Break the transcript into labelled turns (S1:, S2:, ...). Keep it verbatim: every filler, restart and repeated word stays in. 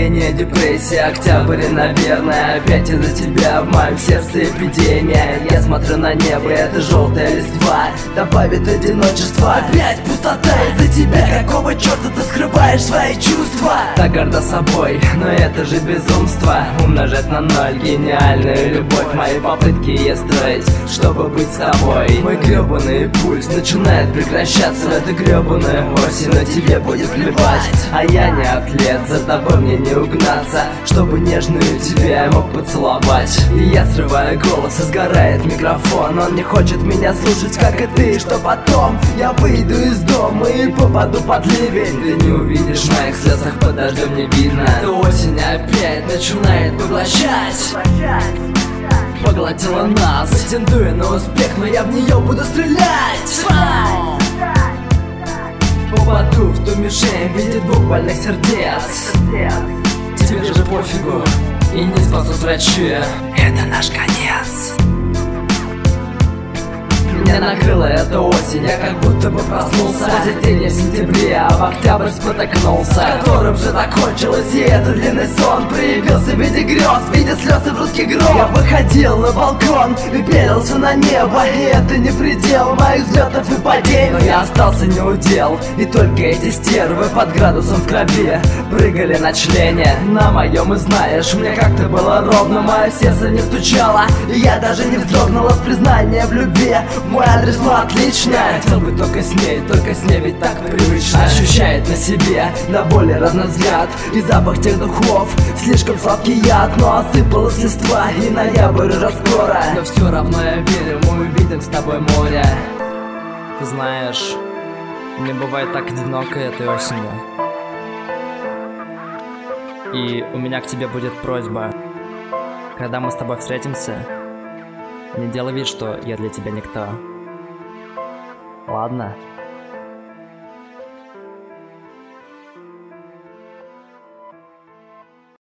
S1: настроение, депрессия, октябрь, наверное. Опять из-за тебя в моем сердце эпидемия. Я смотрю на небо, это желтая листва добавит одиночество. Опять пустота из-за тебя. Какого черта ты скрываешь свои чувства? Так горда собой, но это же безумство. Умножать на ноль гениальную любовь. Мои попытки я строить, чтобы быть с тобой. Мой гребаный пульс начинает прекращаться в этой гребаной осень. Но тебе будет плевать, а я не атлет. За тобой мне не угнаться, чтобы нежную тебя я мог поцеловать. И я срываю голос, и сгорает микрофон. Он не хочет меня слушать, как и ты. Что потом? Я выйду из дома и попаду под ливень. Ты не увидишь в моих слезах, под дождем не видно. Эта осень опять начинает поглощать. Поглотила нас, претендуя на успех, но я в нее буду стрелять. Попаду в ту мишень в виде двух больных сердец. Тебе же пофигу, и не спасут врачи. Это наш конец. Меня накрыла эта осень, я как будто бы проснулся. Позитивнее в сентябре, а в октябрь спотыкнулся. Которым же закончилось и этот длинный сон. Проявился в виде грез, в виде слез и в русский гром. Я выходил на балкон и пялился на небо. И это не предел моих взлетов и падений. Но я остался не удел, и только эти стервы под градусом в крови прыгали на члене на моем. И знаешь, мне как-то было ровно, мое сердце не стучало, и я даже не вздрогнула в признание в любви. Мой адрес, ну отлично. Хотел бы только с ней, только с ней, ведь так привычно. Ощущает на себе до боли разный взгляд и запах тех духов. Слишком сладкий яд, но осыпалась листва, и ноябрь уже скоро. Но все равно я верю, мы увидим с тобой море.
S2: Ты знаешь, мне бывает так одиноко этой осенью. И у меня к тебе будет просьба. Когда мы с тобой встретимся, не делай вид, что я для тебя никто. Ладно?